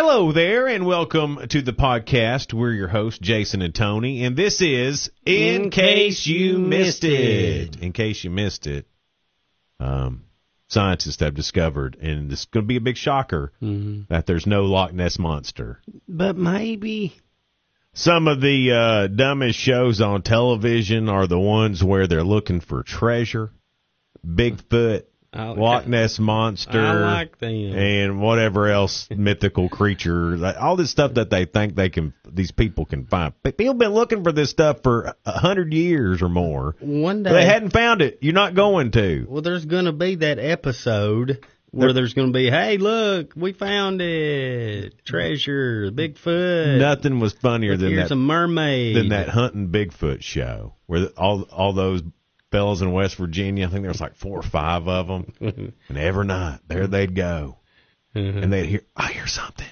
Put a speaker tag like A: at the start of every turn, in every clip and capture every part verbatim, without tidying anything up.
A: Hello there, and welcome to the podcast. We're your hosts, Jason and Tony, and this is In, In Case You Missed It. it. In case you missed it, um, scientists have discovered, and this is going to be a big shocker, mm-hmm. that there's no Loch Ness Monster.
B: But maybe...
A: Some of the uh, dumbest shows on television are the ones where they're looking for treasure, Bigfoot, like Loch Ness Monster,
B: I like them.
A: And whatever else mythical creature. All this stuff that they think they can, these people can find. People have been looking for this stuff for a hundred years or more.
B: One day
A: they hadn't found it. You're not going to.
B: Well, there's going to be that episode where there's going to be, hey, look, we found it, treasure, Bigfoot.
A: Nothing was funnier
B: look,
A: than
B: here's
A: that.
B: a mermaid.
A: Than that hunting Bigfoot show where all all those fellas in West Virginia, I think there was like four or five of them, and every night there they'd go, mm-hmm. and they'd hear, I hear something,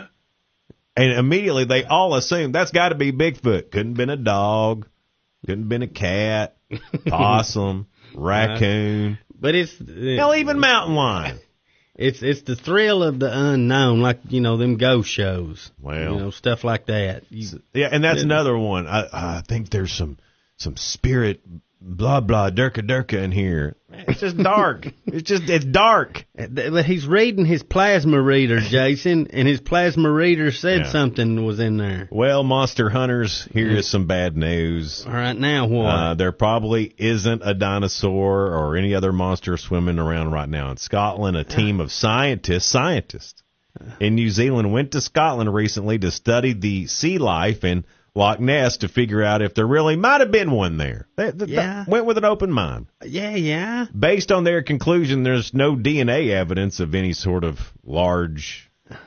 A: and immediately they all assumed that's got to be Bigfoot. Couldn't have been a dog, couldn't have been a cat, possum, raccoon,
B: but it's
A: hell, even mountain lion.
B: It's it's the thrill of the unknown, like, you know, them ghost shows.
A: Well,
B: you know, stuff like that. You,
A: yeah, and that's another one. I I think there's some some spirit blah blah durka durka in here. It's just dark. it's just it's dark.
B: But he's reading his plasma reader, Jason, and his plasma reader said yeah. something was in there.
A: Well, monster hunters, here is some bad news.
B: All right, now what?
A: Uh, there probably isn't a dinosaur or any other monster swimming around right now in Scotland. A team of scientists, scientists in New Zealand went to Scotland recently to study the sea life in Loch Ness to figure out if there really might have been one there. They, they
B: yeah.
A: went with an open mind.
B: Yeah, yeah.
A: Based on their conclusion, there's no D N A evidence of any sort of large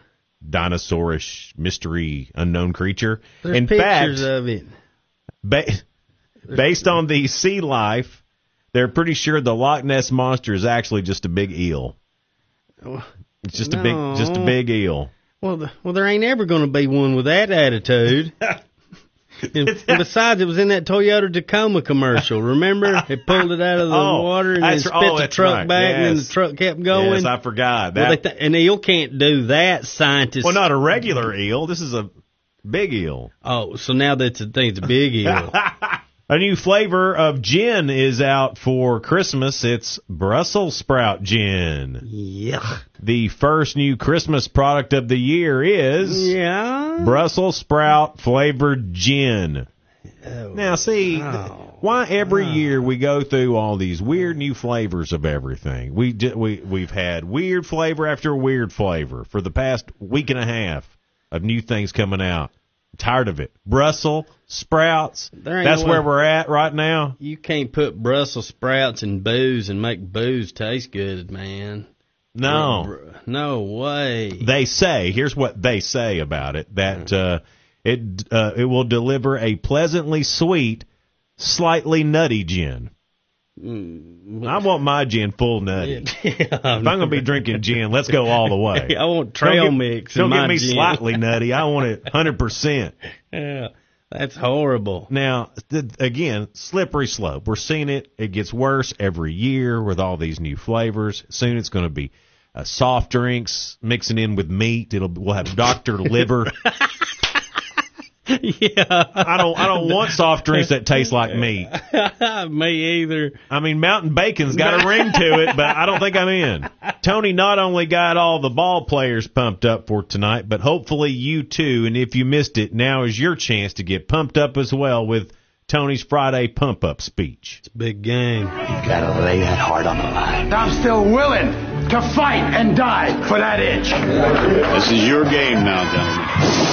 A: dinosaurish mystery unknown creature.
B: There's
A: in
B: pictures
A: fact,
B: of it.
A: Ba- based on the sea life, they're pretty sure the Loch Ness Monster is actually just a big eel. It's just
B: no.
A: a big, just a big eel.
B: Well, the, well, there ain't ever going to be one with that attitude. And, and besides, it was in that Toyota Tacoma commercial. Remember? It pulled it out of the
A: oh,
B: water and then spit
A: oh,
B: the truck
A: right.
B: back,
A: yes.
B: and then the truck kept going.
A: Yes, I forgot. That...
B: Well, th- an eel can't do that, scientists.
A: Well, not a regular eel. This is a big eel.
B: Oh, so now that's a thing. It's a big eel.
A: A new flavor of gin is out for Christmas. It's Brussels sprout gin.
B: Yeah.
A: The first new Christmas product of the year is
B: yeah.
A: Brussels sprout flavored gin.
B: Oh,
A: now, see,
B: oh,
A: why every
B: oh.
A: year we go through all these weird new flavors of everything? We we we've had weird flavor after weird flavor for the past week and a half of new things coming out. Tired of it. Brussels sprouts. That's
B: no
A: where
B: way.
A: we're at right now.
B: You can't put Brussels sprouts in booze and make booze taste good, man.
A: No.
B: No way.
A: They say, here's what they say about it, that uh, it uh, it will deliver a pleasantly sweet, slightly nutty gin.
B: Mm,
A: I want my gin full nutty.
B: Yeah,
A: if I'm going to be drinking gin, let's go all the way.
B: I want trail
A: don't
B: mix.
A: Get, don't
B: in
A: get me
B: gin.
A: slightly nutty. I want it one hundred percent.
B: Yeah, that's horrible.
A: Now, th- again, slippery slope. We're seeing it. It gets worse every year with all these new flavors. Soon it's going to be uh, soft drinks mixing in with meat. It'll we'll have Doctor Liver.
B: Yeah,
A: I don't. I don't want soft drinks that taste like meat.
B: Me either.
A: I mean, Mountain Bacon's got a ring to it, but I don't think I'm in. Tony not only got all the ball players pumped up for tonight, but hopefully you too. And if you missed it, now is your chance to get pumped up as well with Tony's Friday pump up speech.
B: It's a big game.
C: You gotta lay that heart on the line.
D: I'm still willing to fight and die for that itch.
C: This is your game now, gentlemen.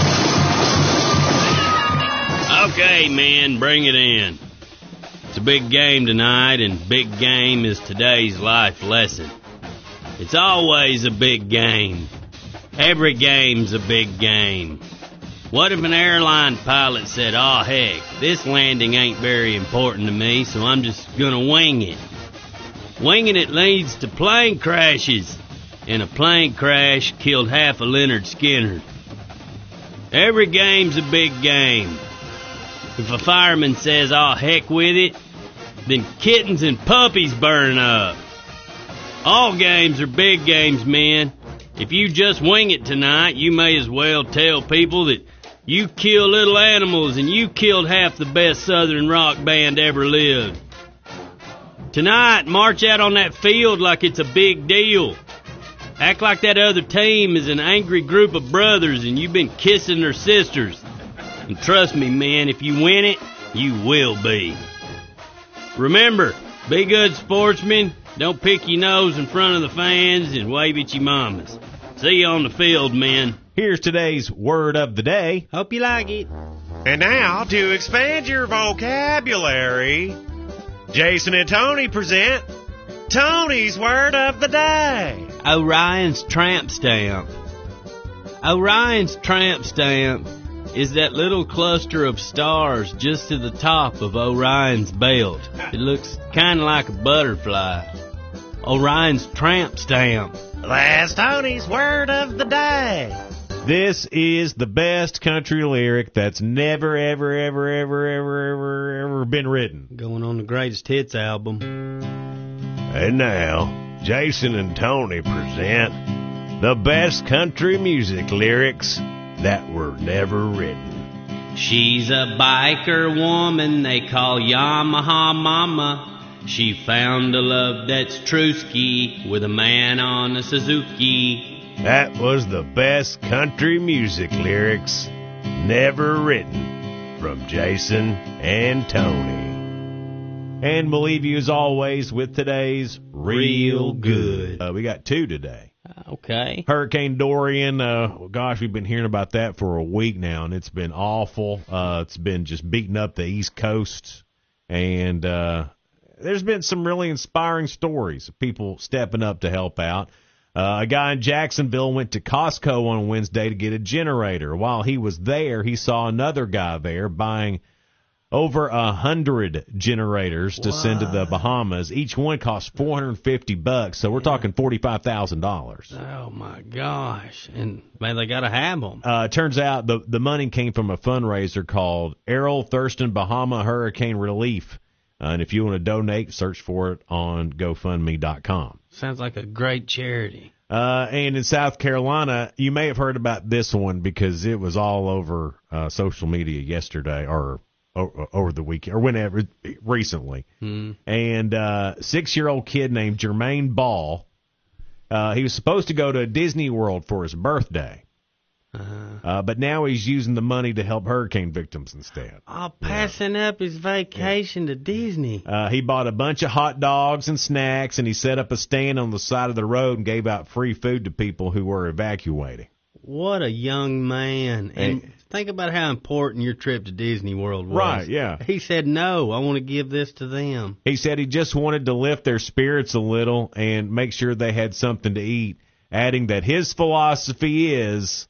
B: Okay, man, bring it in. It's a big game tonight, and big game is today's life lesson. It's always a big game. Every game's a big game. What if an airline pilot said, "Oh, heck, this landing ain't very important to me, so I'm just gonna wing it." Winging it leads to plane crashes, and a plane crash killed half of Leonard Skinner. Every game's a big game. If a fireman says, "Oh, heck with it," then kittens and puppies burn up. All games are big games, men. If you just wing it tonight, you may as well tell people that you kill little animals and you killed half the best Southern rock band ever lived. Tonight, march out on that field like it's a big deal. Act like that other team is an angry group of brothers and you've been kissing their sisters. And trust me, man, if you win it, you will be. Remember, be good sportsmen. Don't pick your nose in front of the fans and wave at your mamas. See you on the field, men.
A: Here's today's word of the day.
B: Hope you like it.
A: And now, to expand your vocabulary, Jason and Tony present Tony's word of the day.
B: Orion's tramp stamp. Orion's tramp stamp is that little cluster of stars just to the top of Orion's belt. It looks kind of like a butterfly. Orion's tramp stamp.
A: That's Tony's word of the day. This is the best country lyric that's never, ever, ever, ever, ever, ever, ever been written.
B: Going on the greatest hits album.
A: And now, Jason and Tony present the best country music lyrics that were never written.
B: She's a biker woman they call Yamaha Mama. She found a love that's true-ski with a man on a Suzuki.
A: That was the best country music lyrics never written from Jason and Tony. And we'll leave you as always with today's Real Good. Uh, we got two today.
B: Okay.
A: Hurricane Dorian, uh, gosh, we've been hearing about that for a week now, and it's been awful. Uh, it's been just beating up the East Coast, and uh, there's been some really inspiring stories of people stepping up to help out. Uh, a guy in Jacksonville went to Costco on Wednesday to get a generator. While he was there, he saw another guy there buying over a hundred generators to what? send to the Bahamas. Each one cost four hundred fifty bucks, so we're yeah. talking forty-five thousand dollars.
B: Oh my gosh! And man, they gotta have them.
A: Uh, turns out the the money came from a fundraiser called Errol Thurston Bahama Hurricane Relief. Uh, and if you want to donate, search for it on GoFundMe dot com.
B: Sounds like a great charity.
A: Uh, and in South Carolina, you may have heard about this one because it was all over uh, social media yesterday or over the weekend, or whenever, recently. Hmm. And uh six-year-old kid named Jermaine Ball, uh, he was supposed to go to Disney World for his birthday. Uh-huh. Uh, but now he's using the money to help hurricane victims instead.
B: Oh, passing yeah. up his vacation yeah. to Disney.
A: Uh, he bought a bunch of hot dogs and snacks, and he set up a stand on the side of the road and gave out free food to people who were evacuating.
B: What a young man. And hey. think about how important your trip to Disney World was.
A: Right, yeah.
B: He said, no, I want to give this to them.
A: He said he just wanted to lift their spirits a little and make sure they had something to eat, adding that his philosophy is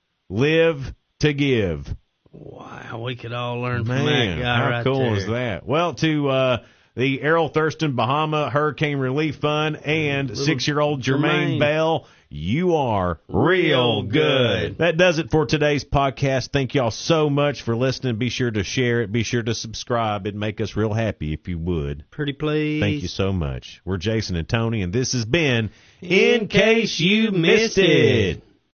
A: live to give.
B: Wow, we could all learn
A: Man,
B: from that guy
A: how
B: right
A: cool
B: there.
A: is that? Well, to uh, the Errol Thurston Bahama Hurricane Relief Fund and Little six-year-old Jermaine, Jermaine Bell, you are real good. That does it for today's podcast. Thank y'all so much for listening. Be sure to share it. Be sure to subscribe. It'd make us real happy if you would.
B: Pretty please.
A: Thank you so much. We're Jason and Tony, and this has been In Case You Missed It.